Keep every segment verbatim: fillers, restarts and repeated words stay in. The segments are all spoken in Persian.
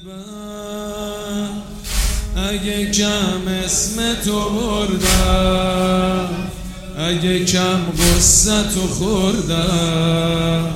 ببر اگه کم اسم تو بردم، اگه کم غصه تو خوردم،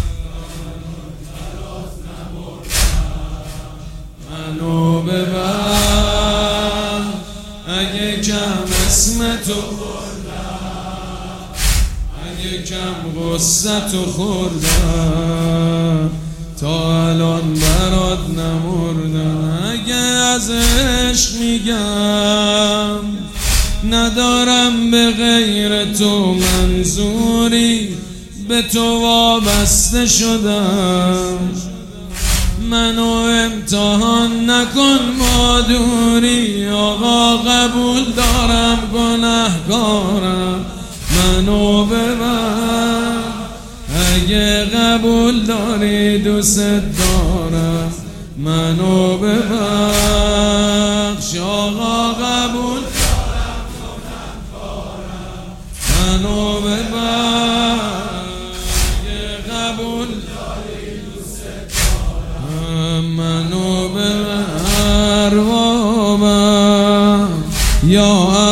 منو ببر اگه کم اسم تو بردم، اگه کم غصه تو خوردم، تا الان برات نمردم. اگه از عشق میگم ندارم به غیر تو منظوری، به تو وابسته شدم، منو امتحان نکن ما دوری. آقا قبول دارم گناهکارم، منو ببر اگه قبول داری دوست دارم، منو ببخش. آقا قبول دارم گناهکارم، منو ببخش اگه قبول داری دوست دارم، منو ببر بابا یا